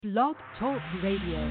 Blog Talk Radio.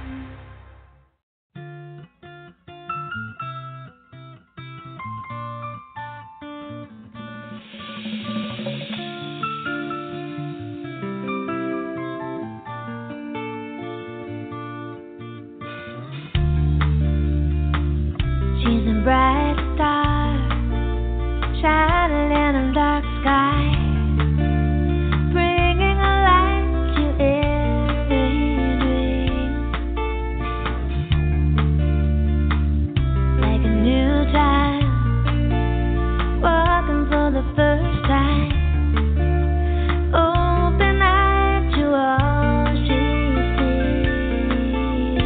She's a bright star, shining in a dark sky, bringing a light to every dream. Like a new child, walking for the first time, open eyed to all she sees.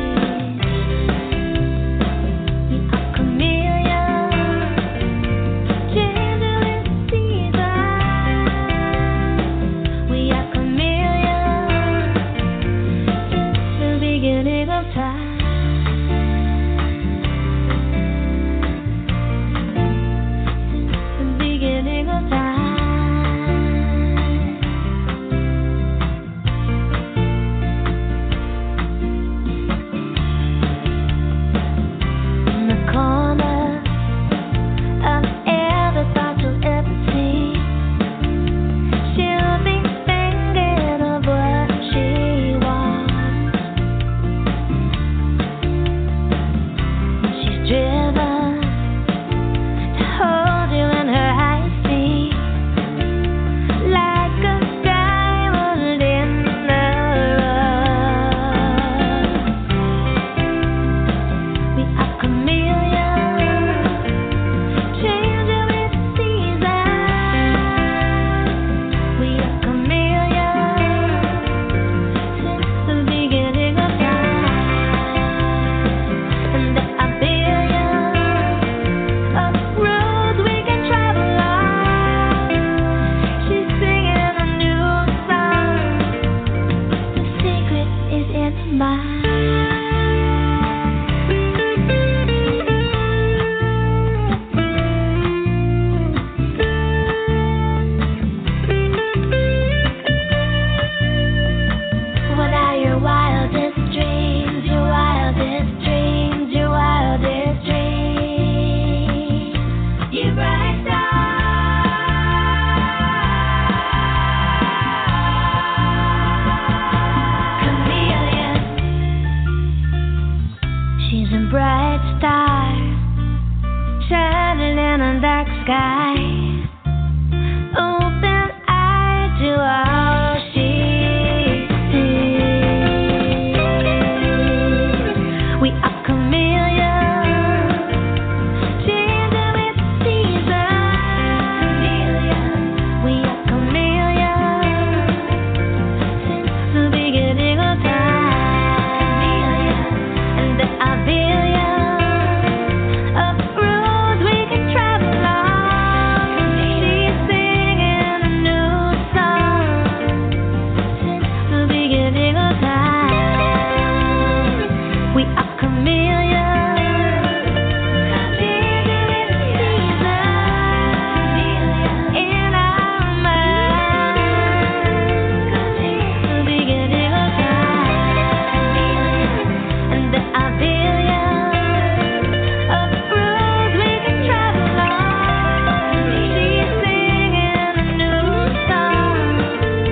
You are chameleon, changing with the seasons. We are chameleons since the beginning of time. Since the beginning of time. In the corner of every thought you'll ever see, she'll be thinking of what she wants. She's driven to hold you in her high seat, like a diamond in the rough. We are chameleons, changing with the seasons. We are chameleons since the beginning of time. And there are billions of roads we can travel on. She's singing a new song. The secret is in her mind. What are your wildest dreams? Your wildest dreams, your wildest dreams. You bright star, chameleon. She's a bright star, shining in a dark sky, open eye to all she sees. We are chameleons, changing with the seasons. We are chameleons since the beginning of time. And there are billions of roads we can travel on. She's singing a new song since the beginning of time. We are chameleons, changing with the seasons. In our minds since the beginning of time. And there are billions of roads we can travel on. She's singing a new song.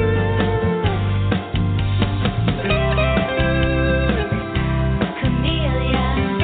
Chameleon,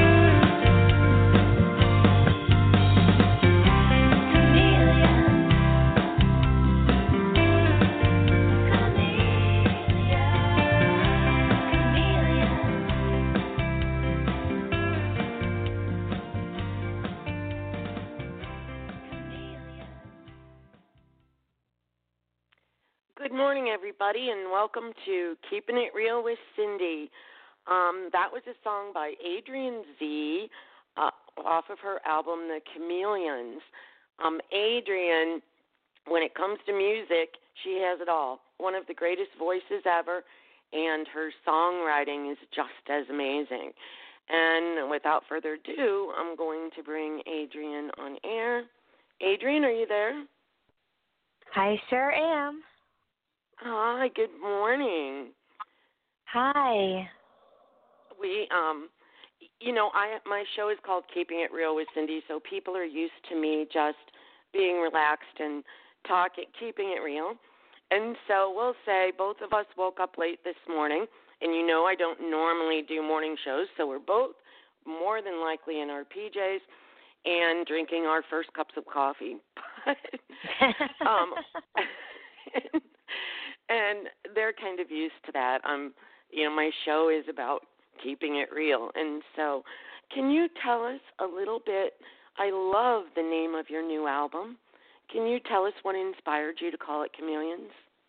Good morning, everybody, and welcome to Keeping It Real with Cindy. That was a song by Adrian Z off of her album, The Chameleons. Adrian, when it comes to music, she has it all. One of the greatest voices ever, and her songwriting is just as amazing. And without further ado, I'm going to bring Adrian on air. Adrian, are you there? I sure am. Hi, good morning. Hi. We, my show is called Keeping It Real with Cindy, so people are used to me just being relaxed and keeping it real. And so we'll say both of us woke up late this morning, and I don't normally do morning shows, so we're both more than likely in our PJs and drinking our first cups of coffee. And they're kind of used to that. My show is about keeping it real. And so can you tell us a little bit? I love the name of your new album. Can you tell us what inspired you to call it Chameleons?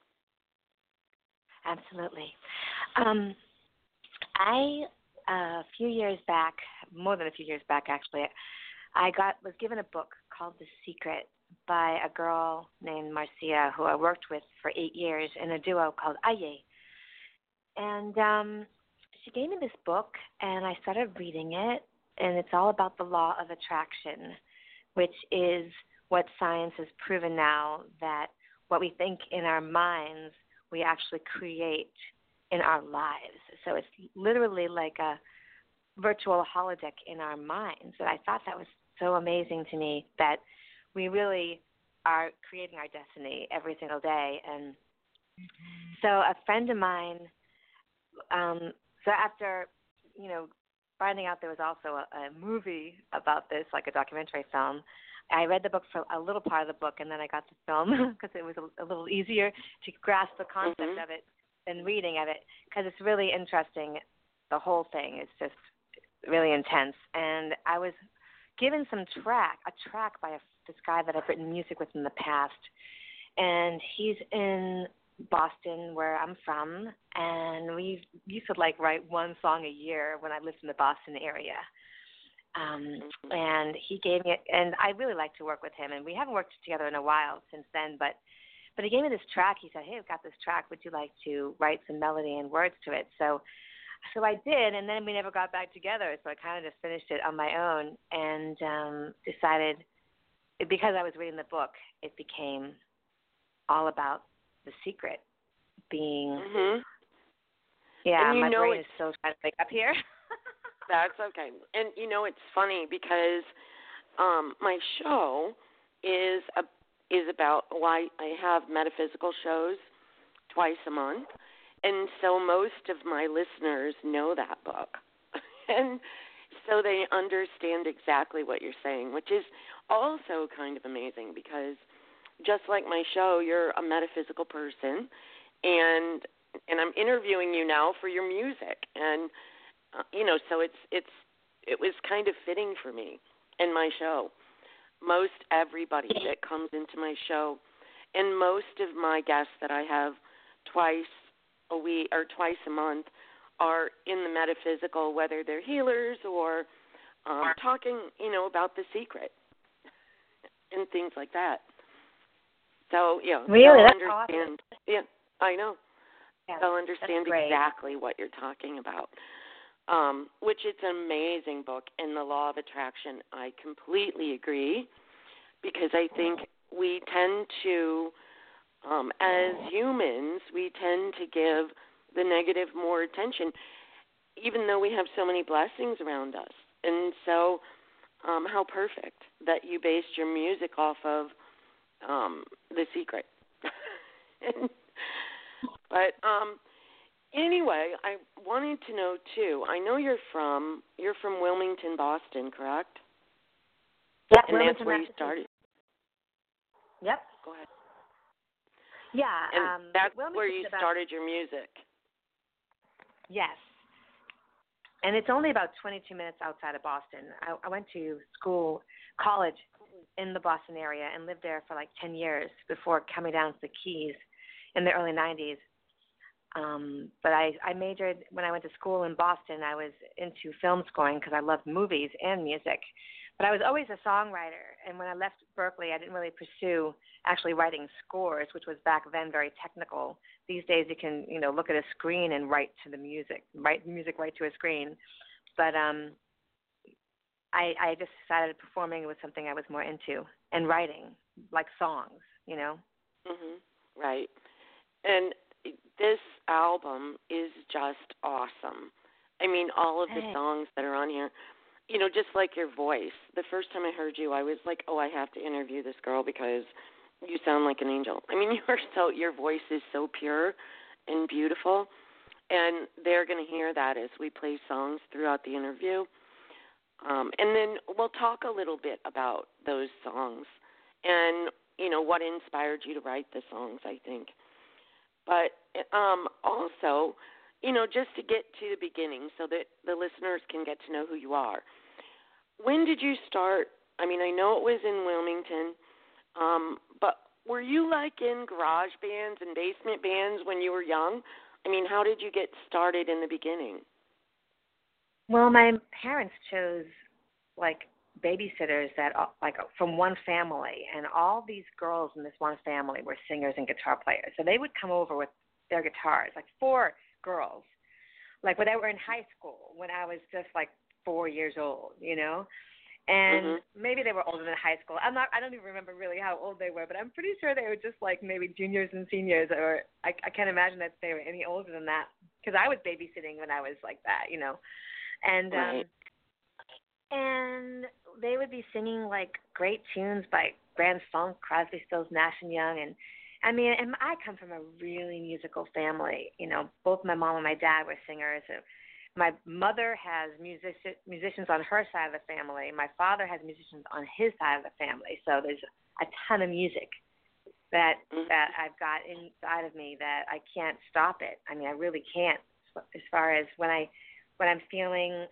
Absolutely. A few years back, more than a few years back actually, I was given a book called The Secret by a girl named Marcia who I worked with for 8 years in a duo called Aye. And she gave me this book, and I started reading it, and it's all about the law of attraction, which is what science has proven now, that what we think in our minds, we actually create in our lives. So it's literally like a virtual holodeck in our minds. And I thought that was so amazing to me, that we really are creating our destiny every single day. And so a friend of mine, so after, finding out there was also a movie about this, like a documentary film, I read the book for a little part of the book, and then I got the film because it was a little easier to grasp the concept of it than reading of it, because it's really interesting. The whole thing is just really intense. And I was given a track by this guy that I've written music with in the past, and he's in Boston, where I'm from, and we used to write one song a year when I lived in the Boston area. And he gave me, and I really like to work with him, and we haven't worked together in a while since then, but he gave me this track. He said, "Hey, I've got this track. Would you like to write some melody and words to it?" So I did, and then we never got back together, so I kind of just finished it on my own, and decided, because I was reading the book, it became all about the secret being, and my brain is still trying to wake up here. That's okay. And it's funny because my show is about why I have metaphysical shows twice a month, and so most of my listeners know that book, and so they understand exactly what you're saying, which is also kind of amazing, because just like my show, you're a metaphysical person, and I'm interviewing you now for your music, and so it was kind of fitting for me in my show. Most everybody that comes into my show, and most of my guests that I have twice a week or twice a month, are in the metaphysical, whether they're healers or talking, about the secret and things like that. So, really, they'll that's understand. awesome. Yeah, I know. Yeah, they'll understand that's exactly what you're talking about. Which it's an amazing book, and The Law of Attraction. I completely agree, because I think we tend to, as humans, we tend to give the negative more attention, even though we have so many blessings around us. And so how perfect that you based your music off of The Secret. But anyway, I wanted to know too. I know you're from Wilmington, Boston, correct? Yeah, and that's where you started. Yep. Go ahead. Yeah, and that's Wilmington's where you started your music. Yes. And it's only about 22 minutes outside of Boston. I went to college in the Boston area, and lived there for 10 years before coming down to the Keys in the early 90s. But I majored, when I went to school in Boston, I was into film scoring because I loved movies and music. But I was always a songwriter, and when I left Berkeley, I didn't really pursue actually writing scores, which was back then very technical. These days you can, look at a screen and write to the music, write music right to a screen. But I just decided performing was something I was more into, and writing, like songs, Right. And this album is just awesome. I mean, all of the Hey. songs that are on here, just like your voice. The first time I heard you, I was like, oh, I have to interview this girl because you sound like an angel. I mean, your voice is so pure and beautiful, and they're going to hear that as we play songs throughout the interview. And then we'll talk a little bit about those songs and, what inspired you to write the songs, I think. But also, just to get to the beginning so that the listeners can get to know who you are. When did you start? I mean, I know it was in Wilmington, but were you like in garage bands and basement bands when you were young? I mean, how did you get started in the beginning? Well, my parents chose like babysitters that like from one family, and all these girls in this one family were singers and guitar players. So they would come over with their guitars, like 4 girls, like when they were in high school, when I was just like 4 years old, and maybe they were older than high school. I don't even remember really how old they were, but I'm pretty sure they were just like maybe juniors and seniors, or I can't imagine that they were any older than that, because I was babysitting when I was like that, and right. And they would be singing like great tunes by Grand Funk, Crosby, Stills, Nash and Young, and I mean, and I come from a really musical family. Both my mom and my dad were singers. My mother has musicians on her side of the family. My father has musicians on his side of the family. So there's a ton of music that I've got inside of me that I can't stop it. I mean, I really can't. As far as when I'm feeling,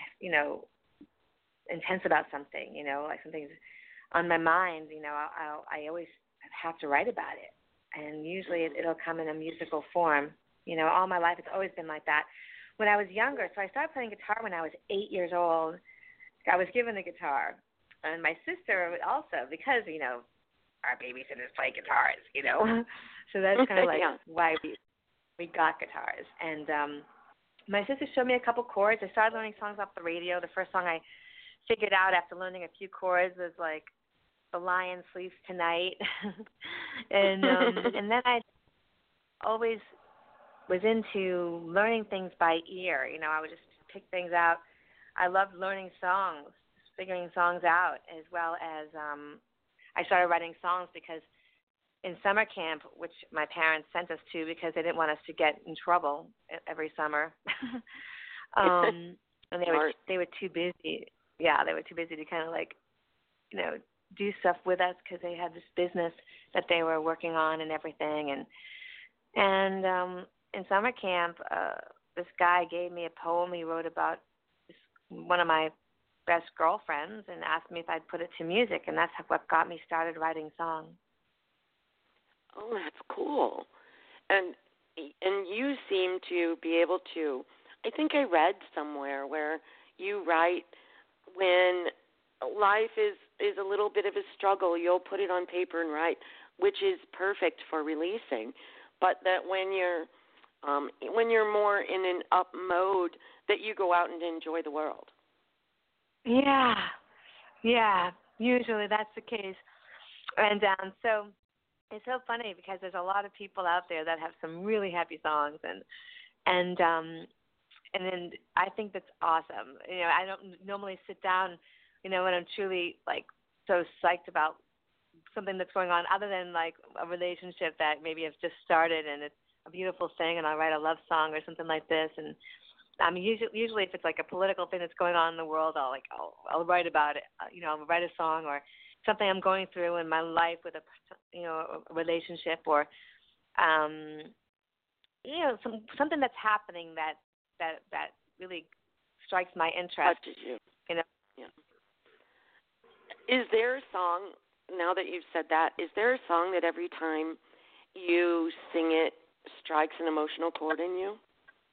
intense about something, like something's on my mind, I always have to write about it. And usually it'll come in a musical form. All my life it's always been like that. When I was younger, so I started playing guitar when I was 8 years old. I was given a guitar. And my sister also, because, our babysitters play guitars, So that's kind of like why we got guitars. And my sister showed me a couple chords. I started learning songs off the radio. The first song I figured out after learning a few chords was like "The Lion Sleeps Tonight," and then I always was into learning things by ear. I would just pick things out. I loved learning songs, figuring songs out, as well as I started writing songs because in summer camp, which my parents sent us to because they didn't want us to get in trouble every summer, and they were too busy. Yeah, they were too busy to kind of like, do stuff with us because they had this business that they were working on and everything. And in summer camp, this guy gave me a poem he wrote about one of my best girlfriends and asked me if I'd put it to music, and that's what got me started writing songs. Oh, that's cool. And you seem to be able to, I think I read somewhere where you write when life is a little bit of a struggle, you'll put it on paper and write, which is perfect for releasing. But that when you're more in an up mode, that you go out and enjoy the world. Yeah, usually that's the case. And so it's so funny because there's a lot of people out there that have some really happy songs, and then I think that's awesome. I don't normally sit down, when I'm truly like so psyched about something that's going on, other than like a relationship that maybe has just started and it's a beautiful thing, and I'll write a love song or something like this. And usually if it's like a political thing that's going on in the world, I'll write about it. I'll write a song or something I'm going through in my life with a relationship or something that's happening that really strikes my interest. Touches you. Yeah. Is there a song, now that you've said that, is there a song that every time you sing it strikes an emotional chord in you?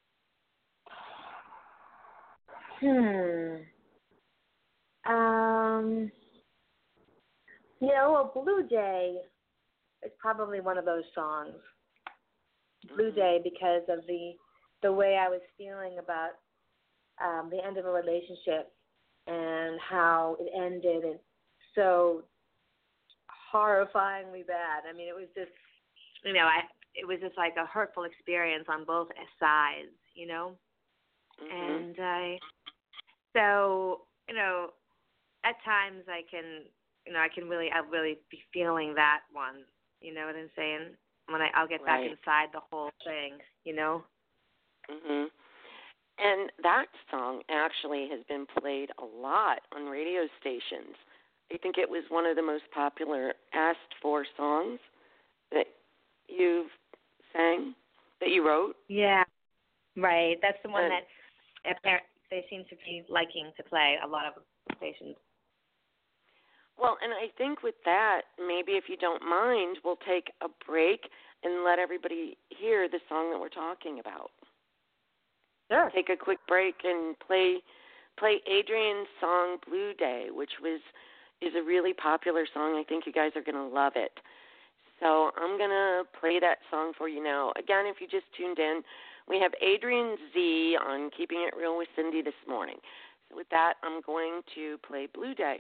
Blue Jay is probably one of those songs. Blue Jay, because of the way I was feeling about the end of a relationship and how it ended, and so horrifyingly bad. I mean, it was just, it was just like a hurtful experience on both sides, you know. Mhm. And so, at times I can really be feeling that one. You know what I'm saying? When I'll get back Right. inside the whole thing, you know. Mhm. And that song actually has been played a lot on radio stations. I think it was one of the most popular asked for songs that you've sang, that you wrote. Yeah. Right. That's the one And, that they seem to be liking to play a lot of stations. well, and I think with that, maybe if you don't mind, we'll take a break and let everybody hear the song that we're talking about. Sure. Take a quick break and play Adrian's song Blue Day, which is a really popular song. I think you guys are going to love it. So I'm going to play that song for you now. Again, if you just tuned in, we have Adrian Z on Keeping It Real with Cindy this morning. So with that, I'm going to play Blue Day.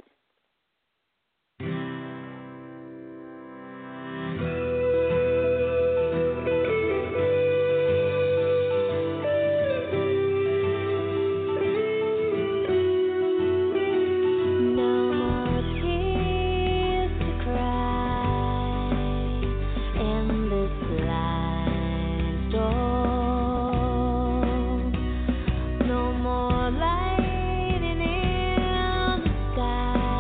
No more tears to cry in this blind storm. No more lightning in the sky.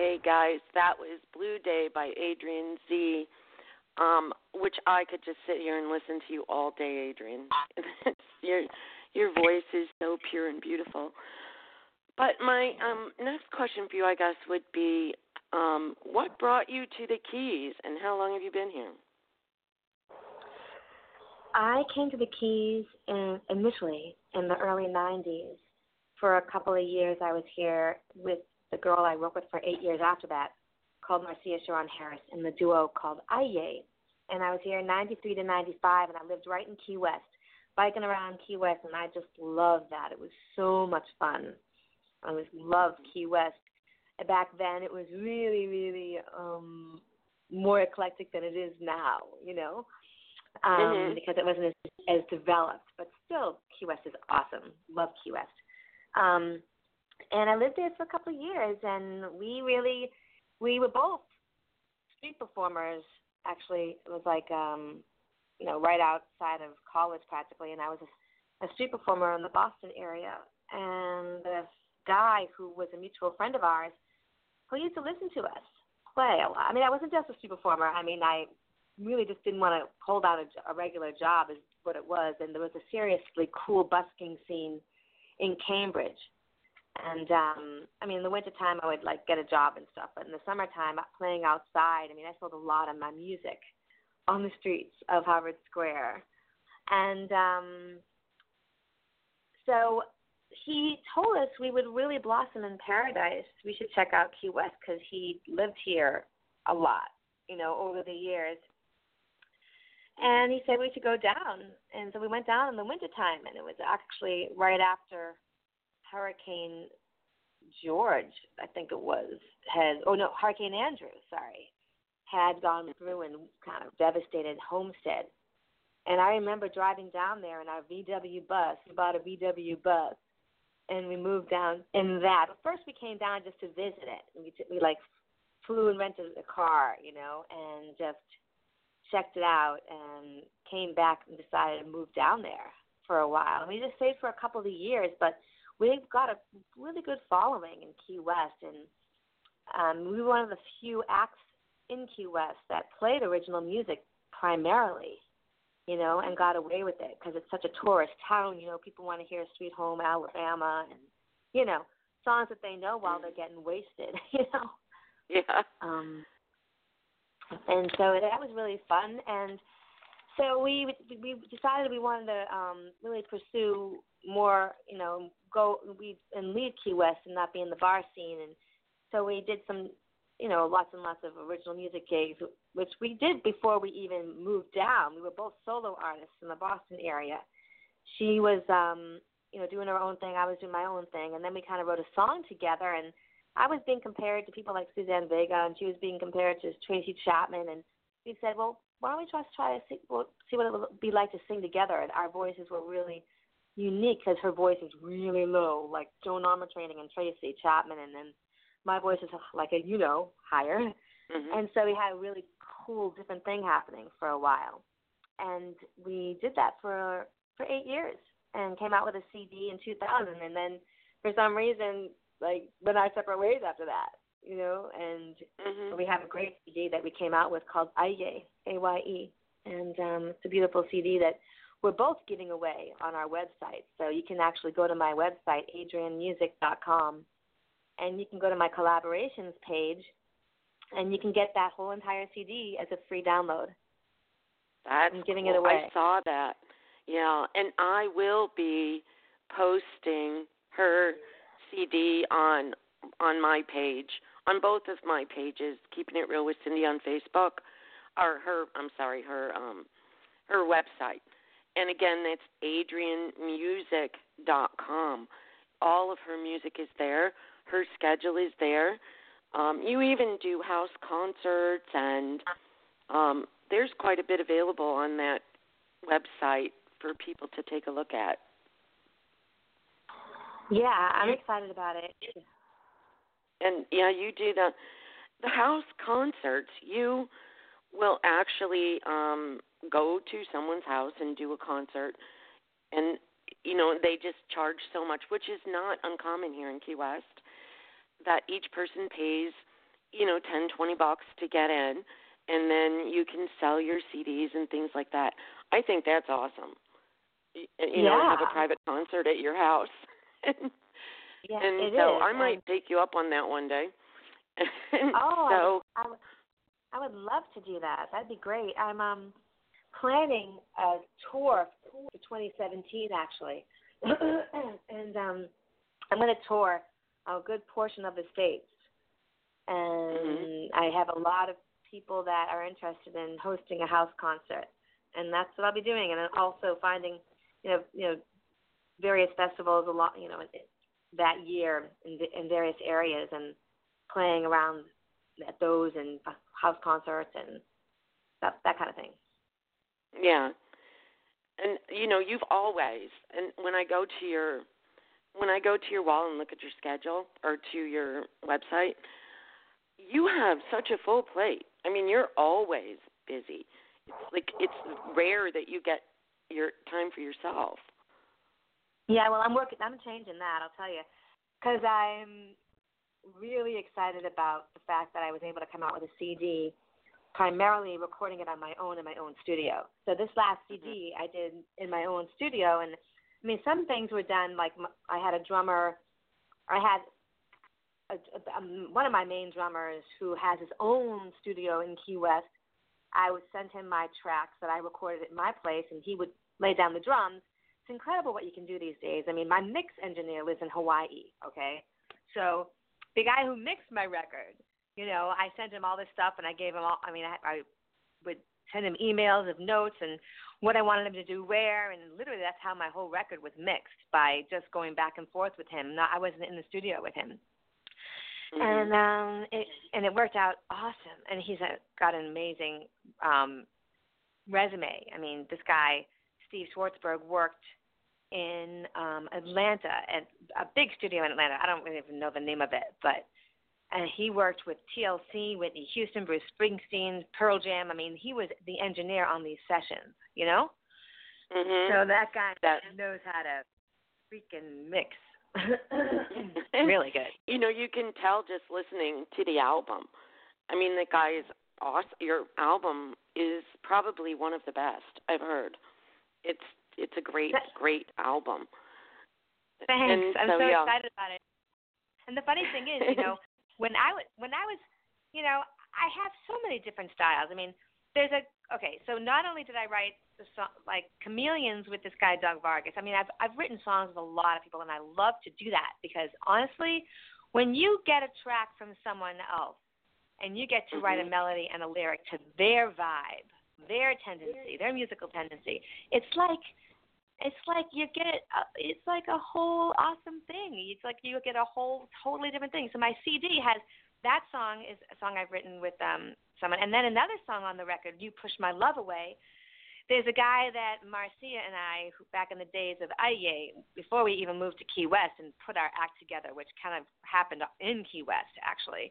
Okay, guys, that was Blue Day by Adrian Z, which I could just sit here and listen to you all day, Adrian. Your voice is so pure and beautiful. But my next question for you, I guess, would be, what brought you to the Keys, and how long have you been here? I came to the Keys initially in the early 90s. For a couple of years, I was here with the girl I worked with for 8 years after that, called Marcia Sharon Harris, in the duo called Aye. And I was here in 93 to 95, and I lived right in Key West, biking around Key West, and I just loved that. It was so much fun. I loved Key West. Back then, it was really, really more eclectic than it is now, because it wasn't as developed. But still, Key West is awesome. Love Key West. And I lived there for a couple of years, and we were both street performers. Actually, it was like, right outside of college practically, and I was a street performer in the Boston area. And this guy who was a mutual friend of ours, who used to listen to us play a lot. I mean, I wasn't just a street performer. I mean, I really just didn't want to hold down a regular job is what it was. And there was a seriously cool busking scene in Cambridge. And, in the wintertime, I would, get a job and stuff. But in the summertime, playing outside, I sold a lot of my music on the streets of Harvard Square. And so he told us we would really blossom in paradise. We should check out Key West because he lived here a lot, over the years. And he said we should go down. And so we went down in the wintertime, and it was actually right after Hurricane George, I think it was, Hurricane Andrew, had gone through and kind of devastated Homestead. And I remember driving down there in our VW bus. We bought a VW bus, and we moved down in that. But first we came down just to visit it. We flew and rented a car, and just checked it out and came back and decided to move down there for a while. And we just stayed for a couple of years, but we've got a really good following in Key West, and we were one of the few acts in Key West that played original music primarily, and got away with it because it's such a tourist town. People want to hear Sweet Home Alabama and, songs that they know while they're getting wasted, Yeah. And so that was really fun. And so we decided we wanted to really pursue more, and leave Key West and not be in the bar scene. And so we did some, lots and lots of original music gigs, which we did before we even moved down. We were both solo artists in the Boston area. She was, doing her own thing. I was doing my own thing. And then we kind of wrote a song together, and I was being compared to people like Suzanne Vega, and she was being compared to Tracy Chapman. And we said, well, why don't we try to see what it would be like to sing together? And our voices were really unique because her voice is really low, like Joan Armatrading and Tracy Chapman, and then my voice is higher. Mm-hmm. And so we had a really cool, different thing happening for a while. And we did that for 8 years and came out with a CD in 2000. And then for some reason, went our separate ways after that, and mm-hmm. we have a great CD that we came out with called Aye, A-Y-E. And it's a beautiful CD that we're both giving away on our website. So you can actually go to my website, adrianmusic.com, and you can go to my collaborations page, and you can get that whole entire CD as a free download. I'm giving cool. it away. I saw that. Yeah, and I will be posting her CD on my page, on both of my pages, Keeping It Real with Cindy on Facebook, or her website. And again, it's adrianmusic.com. All of her music is there. Her schedule is there. You even do house concerts, and there's quite a bit available on that website for people to take a look at. Yeah, I'm excited about it. And, yeah, you do the house concerts. You will actually go to someone's house and do a concert, and, they just charge so much, which is not uncommon here in Key West, that each person pays $10, $20 to get in, and then you can sell your CDs and things like that. I think that's awesome. Have a private concert at your house. Yeah, and it so is. I might take you up on that one day. I would love to do that. That'd be great. I'm planning a tour for 2017, actually. And I'm going to tour a good portion of the States. And I have a lot of people that are interested in hosting a house concert. And that's what I'll be doing. And then also finding, various festivals that year in various areas and playing around at those and house concerts and that kind of thing. Yeah. And you've always, and when I go to your wall and look at your schedule or to your website, you have such a full plate. I mean, you're always busy. It's rare that you get your time for yourself. Yeah, well, I'm changing that, I'll tell you, because I'm really excited about the fact that I was able to come out with a CD, primarily recording it on my own in my own studio. So this last CD I did in my own studio, and I mean, some things were done, like I had a drummer, one of my main drummers who has his own studio in Key West. I would send him my tracks that I recorded at my place, and he would lay down the drums. It's incredible what you can do these days. I mean, my mix engineer lives in Hawaii, okay? So the guy who mixed my record, I sent him all this stuff, and I gave him all, I would send him emails of notes and what I wanted him to do where, and literally that's how my whole record was mixed, by just going back and forth with him. I wasn't in the studio with him. And it worked out awesome. And he's got an amazing resume. I mean, this guy, Steve Schwartzberg, worked in Atlanta, at a big studio in Atlanta. I don't really even know the name of it, but he worked with TLC, Whitney Houston, Bruce Springsteen, Pearl Jam. I mean, he was the engineer on these sessions, So that guy knows how to freaking mix. Really good. You can tell just listening to the album. I mean, the guy is awesome. Your album is probably one of the best I've heard. It's a great album. Thanks. I'm so excited about it. And the funny thing is, when I was, I have so many different styles. I mean, so not only did I write the song, like Chameleons with this guy, Doug Vargas. I mean, I've written songs with a lot of people, and I love to do that because, honestly, when you get a track from someone else and you get to write a melody and a lyric to their vibe, their tendency, their musical tendency, it's like you get it's like a whole awesome thing. It's like you get a whole totally different thing. So my CD has that song is a song I've written with someone, and then another song on the record, You Push My Love Away. There's a guy that Marcia and I, who, back in the days of Aye, before we even moved to Key West and put our act together, which kind of happened in Key West, actually,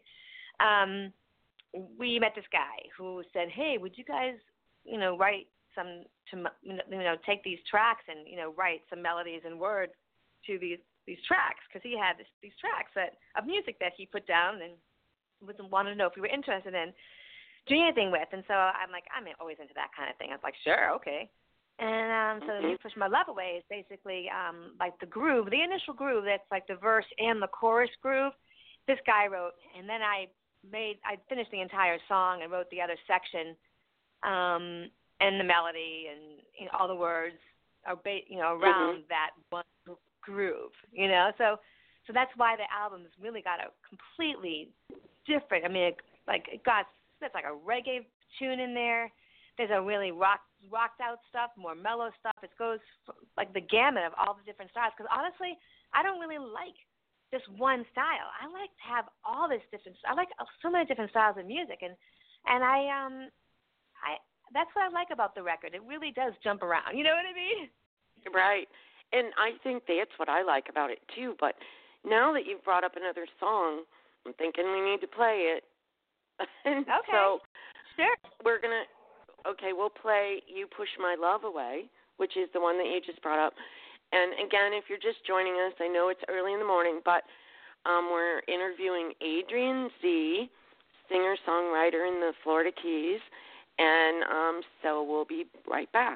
we met this guy who said, hey, would you guys, write some, take these tracks and, write some melodies and words to these tracks, because he had these tracks of music that he put down and wanted to know if we were interested in doing anything with. And so I'm like, I'm always into that kind of thing. I was like, sure, okay. And so You Push My Love Away is basically like the groove, the initial groove that's like the verse and the chorus groove. This guy wrote, and then I finished the entire song and wrote the other section and the melody and all the words are around that one groove, So that's why the album's really got a completely different. I mean, there's like a reggae tune in there. There's a really rocked out stuff, more mellow stuff. It goes like the gamut of all the different styles. Because honestly, I don't really like just one style. I like to have all this different. I like so many different styles of music, and I that's what I like about the record. It really does jump around. You know what I mean? Right. And I think that's what I like about it too. But now that you've brought up another song, I'm thinking we need to play it. Okay. So sure. We'll play You Push My Love Away, which is the one that you just brought up. And again, if you're just joining us, I know it's early in the morning, but we're interviewing Adrian Z, singer-songwriter in the Florida Keys. And so we'll be right back.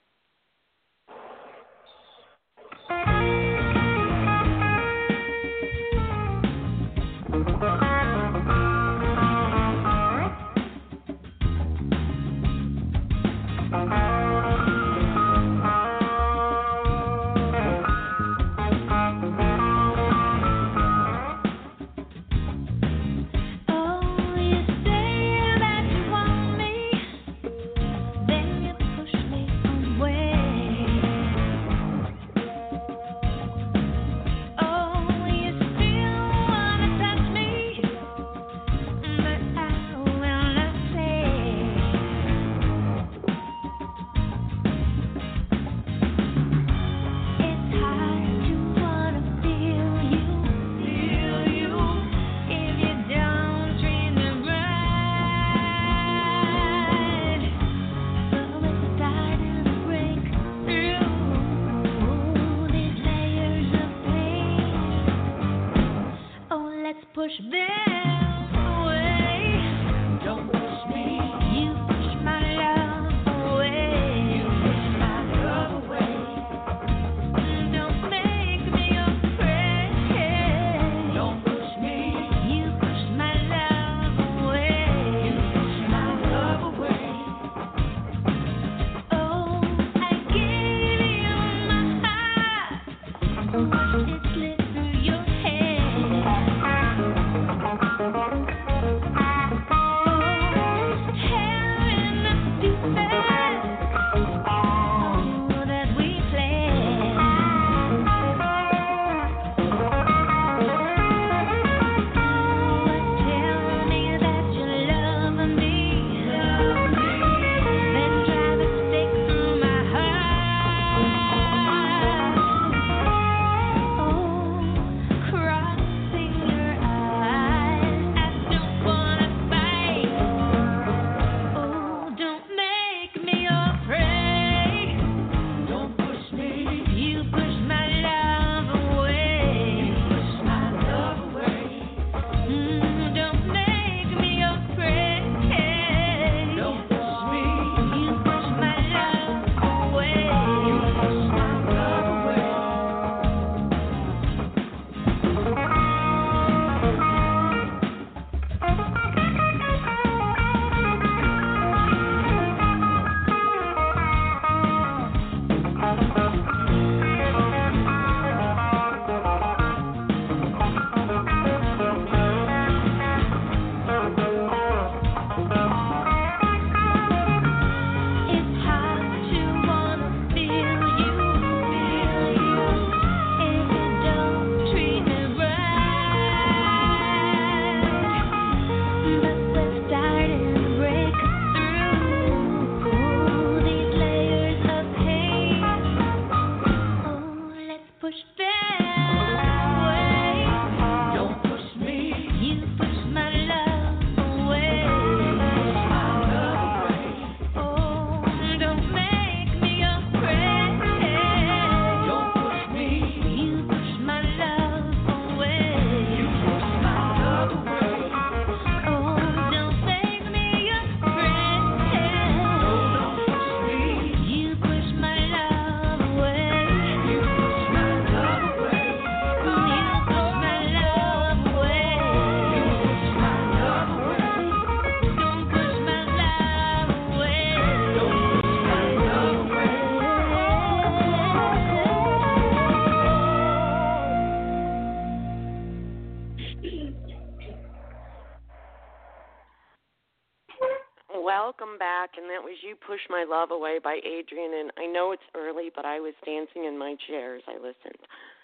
Welcome back, and that was You Push My Love Away by Adrian, and I know it's early, but I was dancing in my chair as I listened.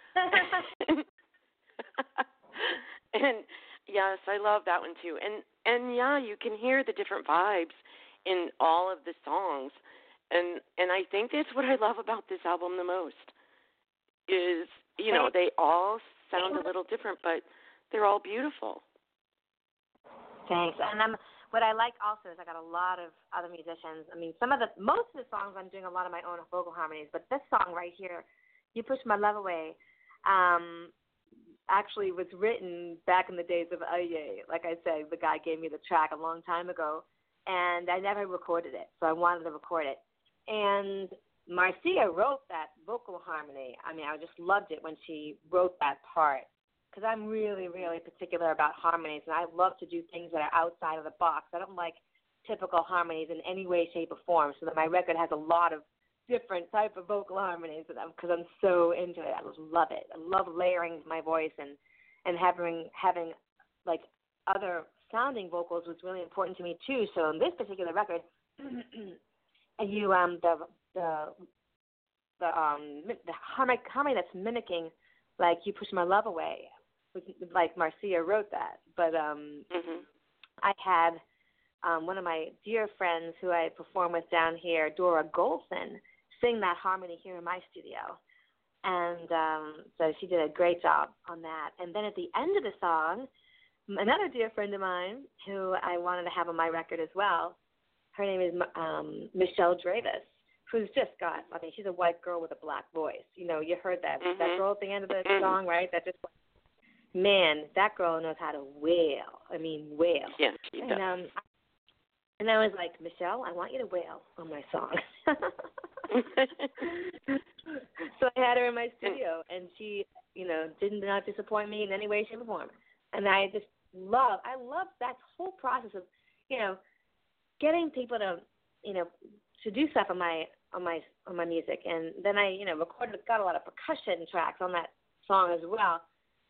And yes, I love that one too. And yeah, you can hear the different vibes in all of the songs. And I think that's what I love about this album the most is, you know, they all sound a little different, but they're all beautiful. Thanks. And what I like also is I got a lot of other musicians. I mean, most of the songs I'm doing a lot of my own vocal harmonies, but this song right here, You Push My Love Away, actually was written back in the days of Aye. Like I said, the guy gave me the track a long time ago, and I never recorded it, so I wanted to record it. And Marcia wrote that vocal harmony. I mean, I just loved it when she wrote that part, because I'm really, really particular about harmonies, and I love to do things that are outside of the box. I don't like typical harmonies in any way, shape, or form, so that my record has a lot of different type of vocal harmonies because I'm so into it. I just love it. I love layering my voice and having like other sounding vocals was really important to me too. So in this particular record, the harmony that's mimicking like You Push My Love Away, like Marcia wrote that. But I had one of my dear friends who I perform with down here, Dora Golson, sing that harmony here in my studio. And so she did a great job on that. And then at the end of the song, another dear friend of mine who I wanted to have on my record as well, her name is Michelle Dravis, who's just got, I mean, she's a white girl with a black voice. You know, you heard that girl at the end of the song, right? That just, man, that girl knows how to wail. I mean, wail. Yeah, she does. And I was like, Michelle, I want you to wail on my song. So I had her in my studio, and she, you know, did not disappoint me in any way, shape, or form. And I love that whole process of, you know, getting people to, you know, to do stuff on my music. And then I, you know, got a lot of percussion tracks on that song as well.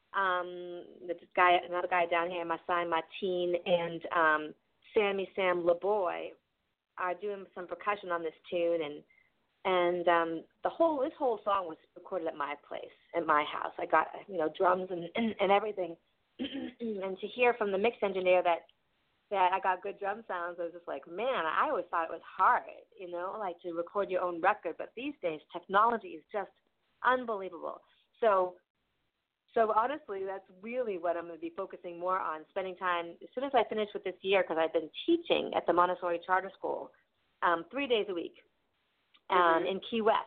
Another guy down here, Masai Martin, and Sammy Sam LeBoy are doing some percussion on this tune, and this whole song was recorded at my place, at my house. I got, you know, drums and everything, and to hear from the mix engineer that I got good drum sounds, I was just like, man, I always thought it was hard, you know, like to record your own record, but these days technology is just unbelievable. So honestly, that's really what I'm going to be focusing more on, spending time, as soon as I finish with this year, because I've been teaching at the Montessori Charter School 3 days a week in Key West.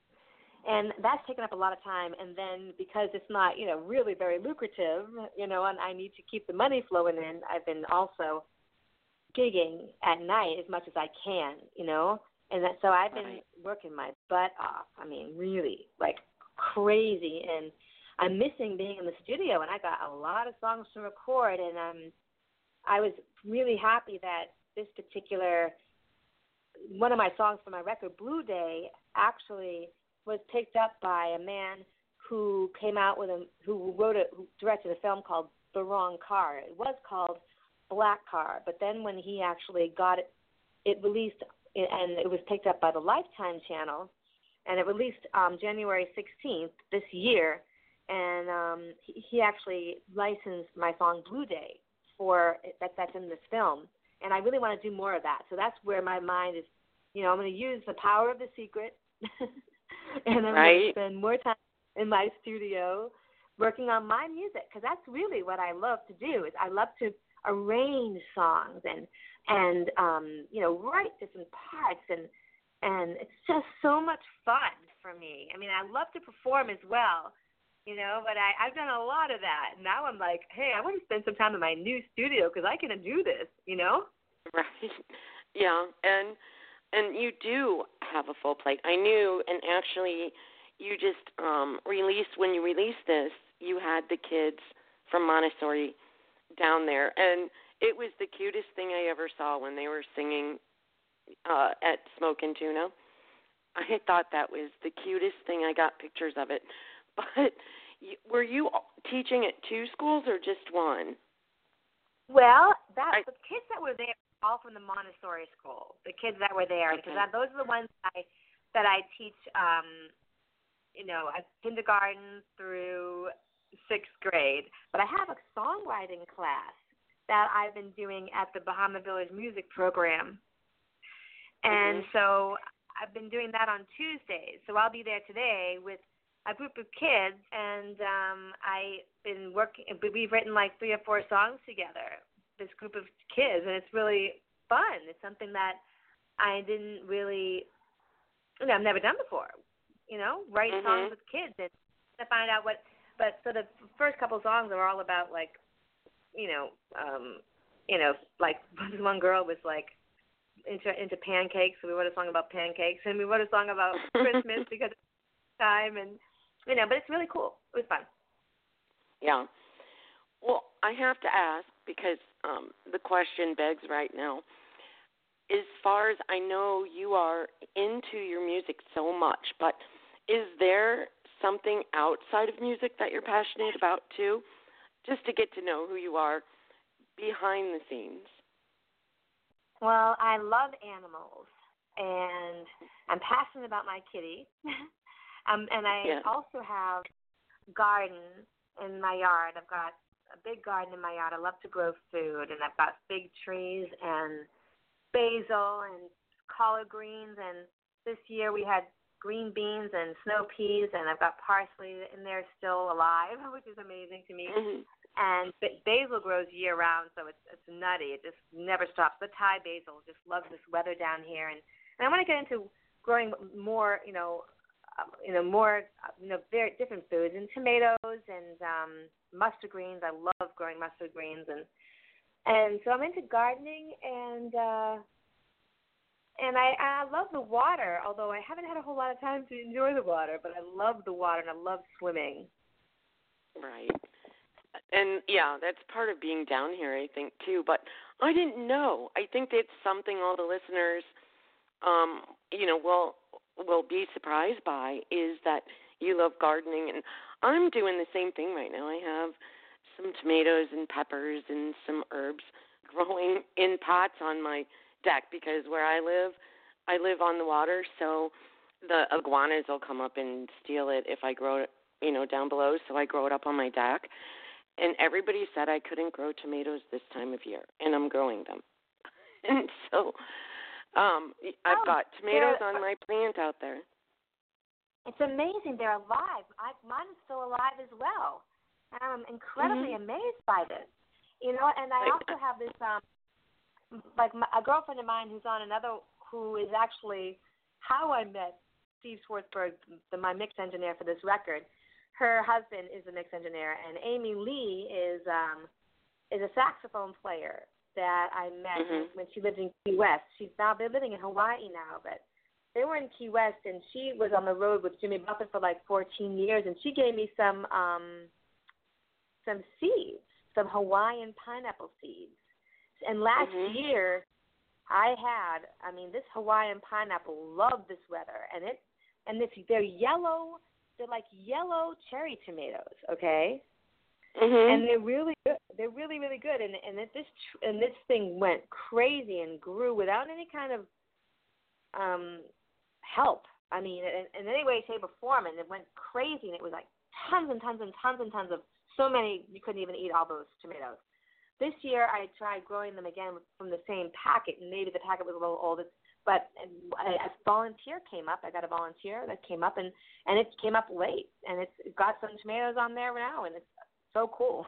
And that's taken up a lot of time. And then because it's not, you know, really very lucrative, you know, and I need to keep the money flowing in, I've been also gigging at night as much as I can, you know. And so I've been working my butt off. I mean, really, like crazy. And I'm missing being in the studio, and I got a lot of songs to record, and I was really happy that this particular one of my songs for my record, Blue Day, actually was picked up by a man who came out with who directed a film called The Wrong Car. It was called Black Car, but then when he actually got it released, and it was picked up by the Lifetime channel, and it released January 16th this year. And he actually licensed my song Blue Day for that's in this film. And I really want to do more of that. So that's where my mind is, you know, I'm going to use the power of The Secret. And I'm going to spend more time in my studio working on my music, because that's really what I love to do. Is I love to arrange songs and you know, write different parts. And it's just so much fun for me. I mean, I love to perform as well. You know, but I've done a lot of that. Now I'm like, hey, I want to spend some time in my new studio because I can do this, you know? Right. Yeah, and you do have a full plate. I knew, and actually you just when you released this, you had the kids from Montessori down there. And it was the cutest thing I ever saw when they were singing at Smoke and Tuna. I thought that was the cutest thing. I got pictures of it. But were you teaching at 2 schools or just one? Well, the kids that were there were all from the Montessori school. The kids that were there, because those are the ones that I teach. You know, at kindergarten through 6th grade. But I have a songwriting class that I've been doing at the Bahama Village Music Program, and so I've been doing that on Tuesdays. So I'll be there today with a group of kids, and we've written like 3 or 4 songs together, this group of kids, and it's really fun. It's something that I didn't really, you know, I've never done before, you know, write songs with kids and to find out what But so the first couple songs are all about like, like this one girl was like into pancakes, so we wrote a song about pancakes, and we wrote a song about Christmas because it's time, and but it's really cool. It was fun. Yeah. Well, I have to ask because the question begs right now. As far as I know, you are into your music so much, but is there something outside of music that you're passionate about too? Just to get to know who you are behind the scenes. Well, I love animals, and I'm passionate about my kitty. And I also have garden in my yard. I've got a big garden in my yard. I love to grow food, and I've got big trees and basil and collard greens. And this year we had green beans and snow peas, and I've got parsley in there still alive, which is amazing to me. Mm-hmm. And basil grows year-round, so it's nutty. It just never stops. The Thai basil just loves this weather down here, and I want to get into growing more, very different foods, and tomatoes and mustard greens. I love growing mustard greens, and so I'm into gardening, and I love the water. Although I haven't had a whole lot of time to enjoy the water, but I love the water and I love swimming. Right. And, yeah, that's part of being down here, I think, too. But I didn't know. I think it's something all the listeners, will be surprised by is that you love gardening. And I'm doing the same thing right now. I have some tomatoes and peppers and some herbs growing in pots on my deck because where I live on the water, so the iguanas will come up and steal it if I grow it, down below. So I grow it up on my deck. And everybody said I couldn't grow tomatoes this time of year, and I'm growing them. And so I've got tomatoes on my plant out there. It's amazing. They're alive. Mine is still alive as well. And I'm incredibly amazed by this. And I also have this, a girlfriend of mine who is actually how I met Steve Schwartzberg, my mix engineer for this record. Her husband is a mix engineer, and Amy Lee is a saxophone player that I met when she lived in Key West. They're living in Hawaii now, but they were in Key West, and she was on the road with Jimmy Buffett for like 14 years, and she gave me some seeds, some Hawaiian pineapple seeds. And last year, this Hawaiian pineapple loved this weather, and they're yellow. They're like yellow cherry tomatoes, okay? And they're really good. They're really, really good. And this thing went crazy and grew without any kind of help. I mean, in any way, shape, or form. And it went crazy. And it was like tons and tons and tons and tons of so many. You couldn't even eat all those tomatoes. This year, I tried growing them again from the same packet, and maybe the packet was a little old. But a volunteer came up. I got a volunteer that came up, and it came up late, and it's got some tomatoes on there now, and it's so cool.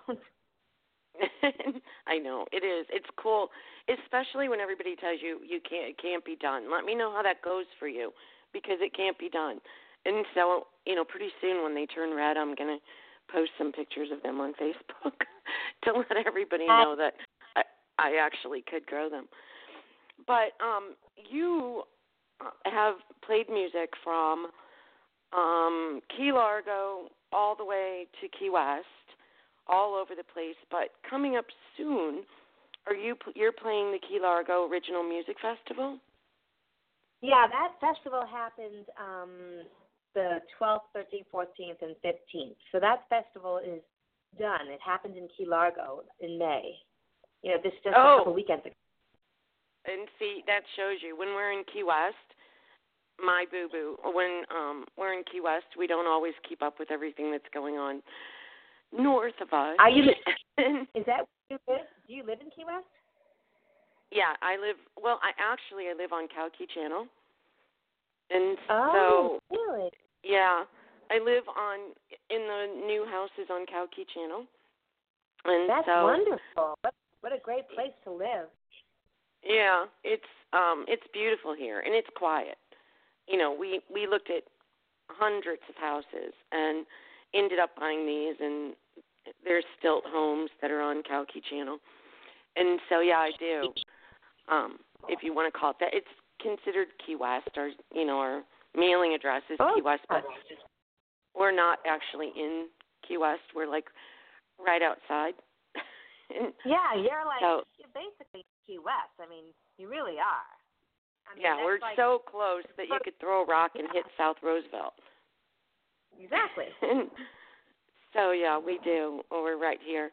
I know it is. It's cool, especially when everybody tells you it can't be done. Let me know how that goes for you, because it can't be done. And so, pretty soon when they turn red, I'm gonna post some pictures of them on Facebook to let everybody know that I actually could grow them. But you have played music from Key Largo all the way to Key West, all over the place. But coming up soon, you're playing the Key Largo Original Music Festival? Yeah, that festival happened the 12th, 13th, 14th, and 15th. So that festival is done. It happened in Key Largo in May. This just a couple weekends ago. And see, that shows you. When we're in Key West, my boo-boo, when we're in Key West, we don't always keep up with everything that's going on north of us. Is that where you live? Do you live in Key West? Yeah, I live on Kauai Channel. And really? Yeah, I live in the new houses on Kauai Channel. And that's wonderful. What a great place to live. Yeah, it's beautiful here, and it's quiet. We looked at hundreds of houses, and ended up buying these, and there's stilt homes that are on Kauki Channel. And so, yeah, I do. If you want to call it that, it's considered Key West. Our mailing address is Key West, but we're not actually in Key West. We're like right outside. Yeah, you're basically Key West. I mean, you really are. I mean, yeah, we're so close that you could throw a rock and hit South Roosevelt. Exactly. So, yeah, we do. We're right here.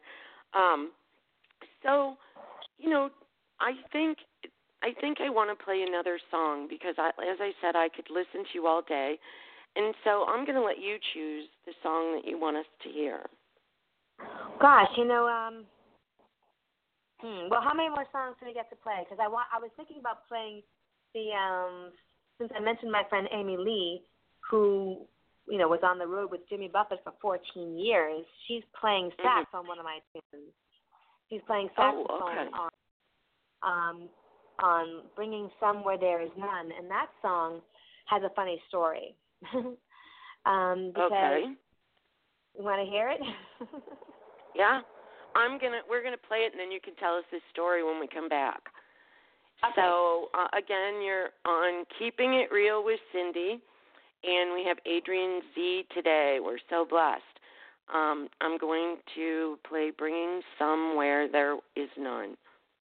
So, I think I want to play another song because, as I said, I could listen to you all day. And so I'm going to let you choose the song that you want us to hear. Gosh, well, how many more songs can we get to play? Because I was thinking about playing the, since I mentioned my friend Amy Lee, who, was on the road with Jimmy Buffett for 14 years. She's playing sax on one of my tunes. She's playing saxophone on Bringing Some Where There Is None, and that song has a funny story. Because you want to hear it? Yeah. We're gonna play it, and then you can tell us this story when we come back. Okay. So again, you're on Keeping It Real with Cindy, and we have Adrienne Z today. We're so blessed. I'm going to play Bringing Some Where There Is None.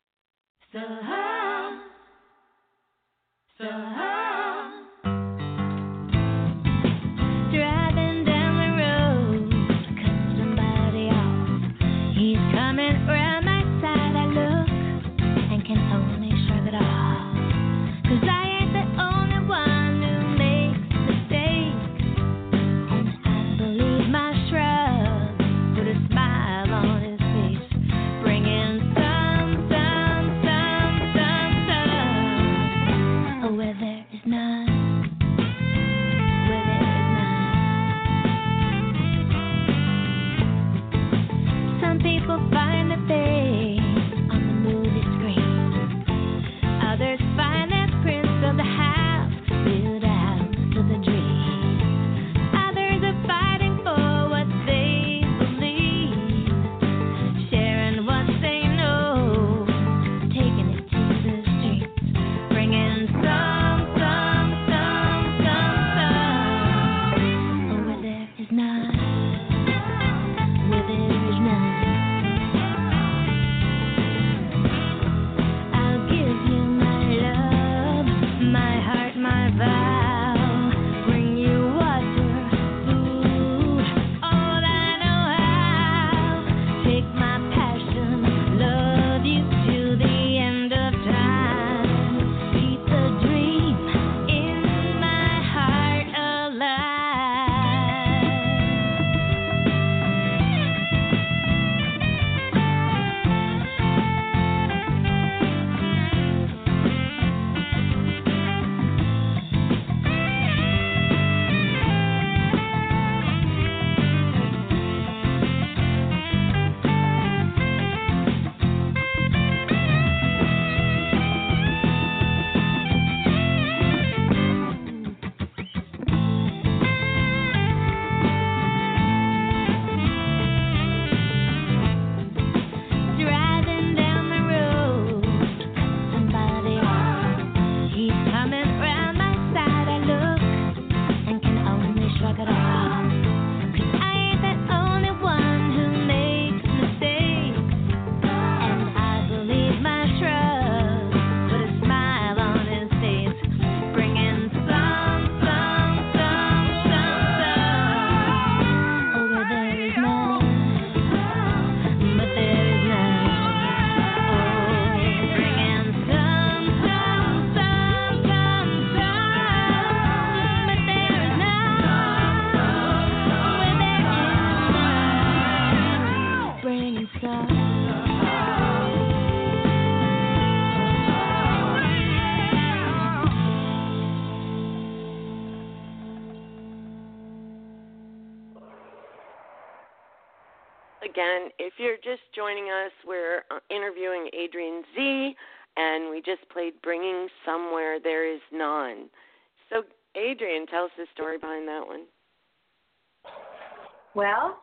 Driving down the road, cut somebody off. He's coming round my side. I look and can only shrug it off. 'Cause I ain't the only one who makes mistakes. And I believe my shrug put a smile on his face, bringing some where there is none. People find a face on the movie screen. Others find their prints of the house, build a house of a dream. Others are fighting for what they believe, sharing what they know, taking it to the streets, bringing some where there is none. Where there is none. Again, if you're just joining us, we're interviewing Adrienne Z, and we just played Bringing Somewhere There Is None. So, Adrienne, tell us the story behind that one. Well,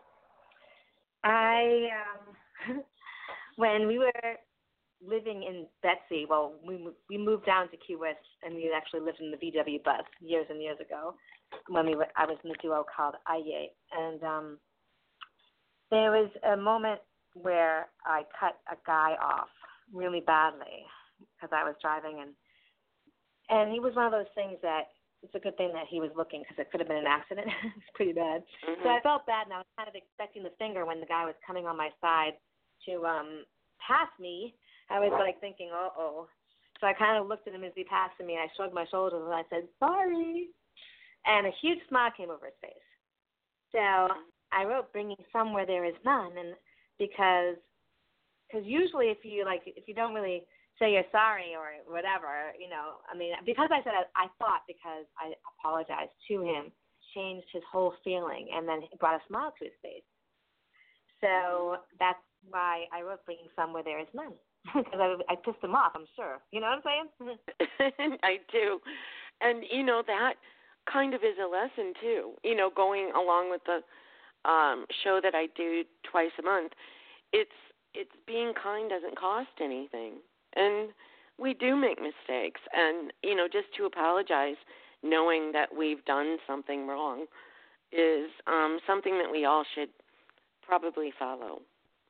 I when we were living in Betsy, well, we moved down to Key West, and we actually lived in the VW bus years and years ago when I was in a duo called Aye. And there was a moment where I cut a guy off really badly because I was driving, and he was one of those things that it's a good thing that he was looking because it could have been an accident. It's pretty bad. Mm-hmm. So I felt bad, and I was kind of expecting the finger when the guy was coming on my side to pass me. I was like thinking, uh-oh. So I kind of looked at him as he passed me, and I shrugged my shoulders, and I said, sorry. And a huge smile came over his face. So I wrote bringing some where there is none, and because usually if you don't really say you're sorry or whatever, because I said I thought because I apologized to him, changed his whole feeling, and then it brought a smile to his face. So that's why I wrote bringing some where there is none. Because I pissed him off, I'm sure. You know what I'm saying? I do. And, that kind of is a lesson, too. Going along with the show that I do twice a month, it's being kind doesn't cost anything. And we do make mistakes. And, just to apologize, knowing that we've done something wrong is something that we all should probably follow.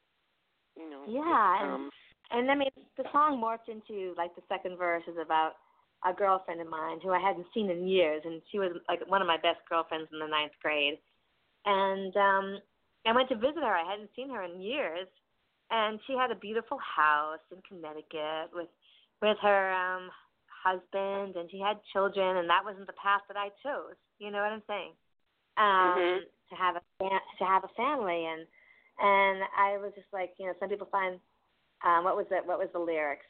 Yeah. And I mean, the song morphed into, the second verse is about a girlfriend of mine who I hadn't seen in years, and she was, one of my best girlfriends in the 9th grade. And I went to visit her. I hadn't seen her in years, and she had a beautiful house in Connecticut with her husband, and she had children, and that wasn't the path that I chose. You know what I'm saying? To have a family, and I was just like, some people find what was the lyrics?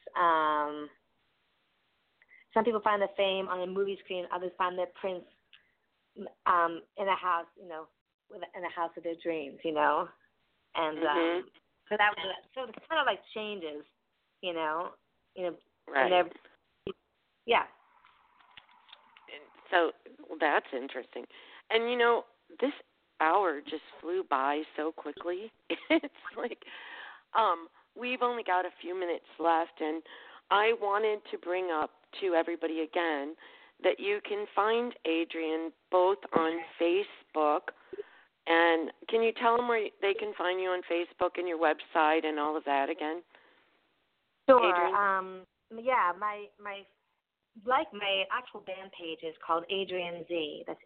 Some people find the fame on a movie screen. Others find their prince in a house, in a house of their dreams, And so that was so it kind of changes, Right. And yeah. So that's interesting. And this hour just flew by so quickly. It's like we've only got a few minutes left, and I wanted to bring up to everybody again that you can find Adrienne both on Facebook, and can you tell them where they can find you on Facebook and your website and all of that again? Sure. Adrienne? Yeah, my actual band page is called Adrienne Z. That's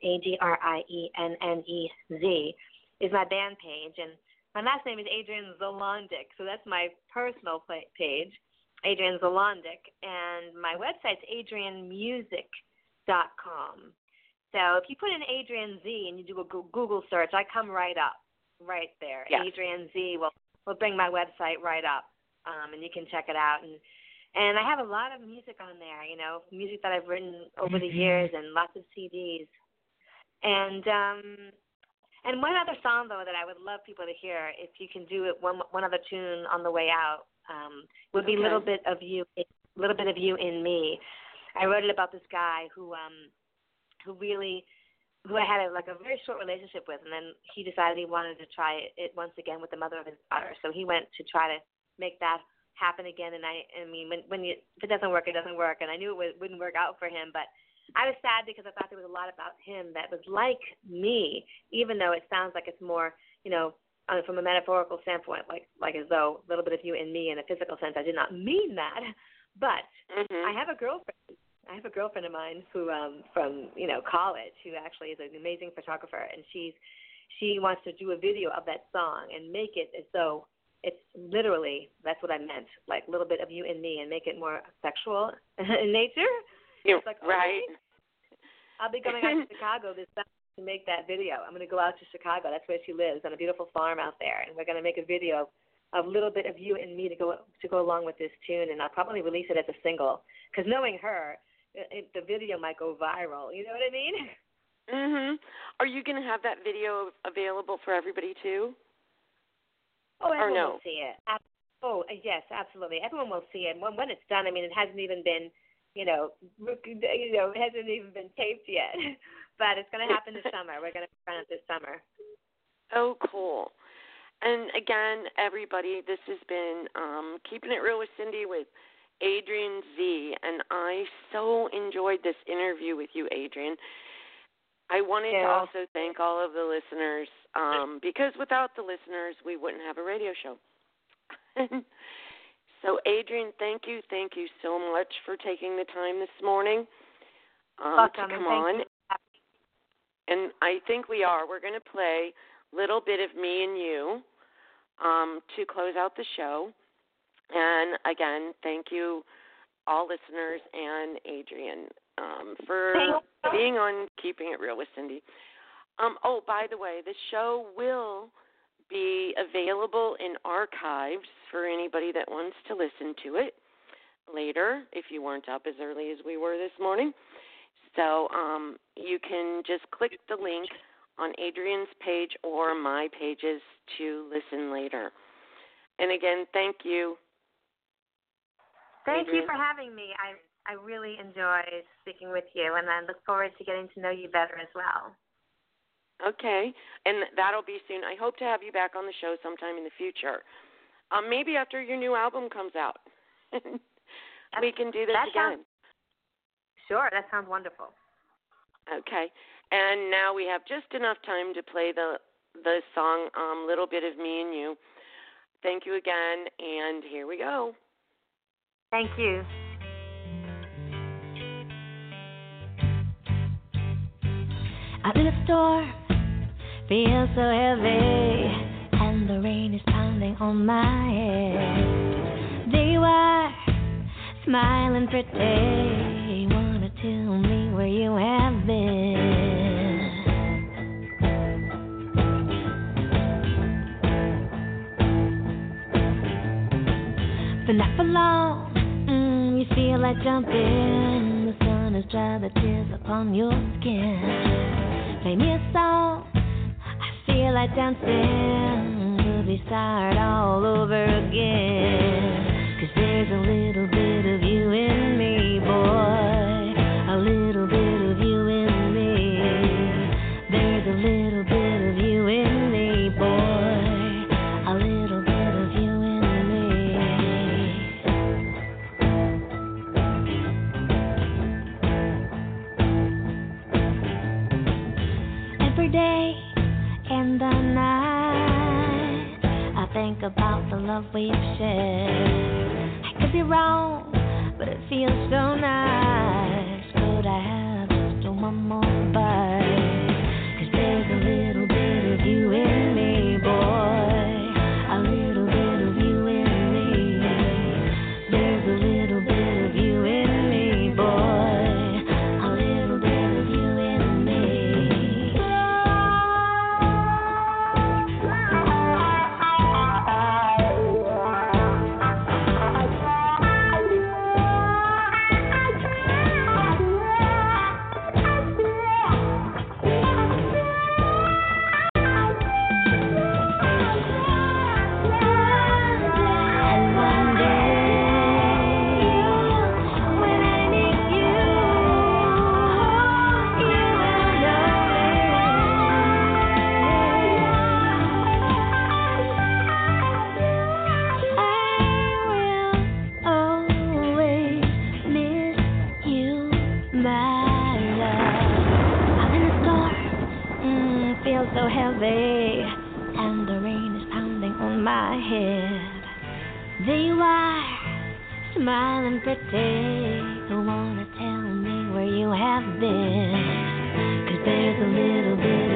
ADRIENNEZ is my band page, and my last name is Adrienne Zalondic, so that's my personal page, Adrienne Zalondic, and my website's adriennemusic.com. So if you put in Adrienne Z and you do a Google search, I come right up, right there. Yes. Adrienne Z will bring my website right up, and you can check it out. And I have a lot of music on there, music that I've written over the years and lots of CDs. And one other song, though, that I would love people to hear, if you can do it, one other tune on the way out, would be Okay. Little Bit of You in Me. I wrote it about this guy who I had a very short relationship with, and then he decided he wanted to try it once again with the mother of his daughter. So he went to try to make that happen again, and I mean, if it doesn't work, it doesn't work, and I knew it wouldn't work out for him, but I was sad because I thought there was a lot about him that was like me, even though it sounds like it's more, from a metaphorical standpoint, like as though a little bit of you and me in a physical sense. I did not mean that, but I have a girlfriend. I have a girlfriend of mine who, from college, who actually is an amazing photographer, and she wants to do a video of that song and make it as though it's literally, that's what I meant, like a little bit of you and me, and make it more sexual in nature. You're it's like, right. Okay, I'll be going out to Chicago this summer to make that video. I'm going to go out to Chicago. That's where she lives, on a beautiful farm out there, and we're going to make a video of a little bit of you and me to go along with this tune, and I'll probably release it as a single, because knowing her, the video might go viral. You know what I mean? Mhm. Are you going to have that video available for everybody too? Oh, everyone no? will see it. Yes, absolutely. Everyone will see it. When it's done, I mean, it hasn't even been, it hasn't even been taped yet. But it's going to happen this summer. We're going to run it this summer. Oh, cool. And again, everybody, this has been Keeping It Real with Cindy with Adrienne Z, and I so enjoyed this interview with you, Adrienne. I wanted to also thank all of the listeners, because without the listeners, we wouldn't have a radio show. So, Adrienne, thank you so much for taking the time this morning to come on. And I think we're going to play a little bit of Me and You to close out the show. And again, thank you, all listeners, and Adrienne, for being on Keeping It Real with Cindy. Oh, by the way, the show will be available in archives for anybody that wants to listen to it later, if you weren't up as early as we were this morning. So you can just click the link on Adrienne's page or my pages to listen later. And again, thank you. Thank you for having me. I really enjoyed speaking with you, and I look forward to getting to know you better as well. Okay, and that'll be soon. I hope to have you back on the show sometime in the future. Maybe after your new album comes out. We can do this again. Sure, that sounds wonderful. Okay, and now we have just enough time to play the song, Little Bit of Me and You. Thank you again, and here we go. Thank you. Out in the store, feels so heavy, and the rain is pounding on my head. They were smiling pretty, wanna tell me where you have been. But not for long, you feel like jumping. The sun has dried the tears upon your skin. Play me a song, I feel like dancing. Could we start all over again? 'Cause there's a little bit of you in me, boy. A little bit of you in me. There's a little bit of you in me, boy. A little bit of you in me. Every day and the night, I think about the love we've shared. I could be wrong, but it feels so nice. Could I have just one more bite? 'Cause there's a little bit of you in me, boy. A little bit of you in me. There's a little bit of you in me, boy. A little bit of you in me. So heavy, and the rain is pounding on my head. There you are, smiling pretty, who wanna tell me where you have been? 'Cause there's a little bit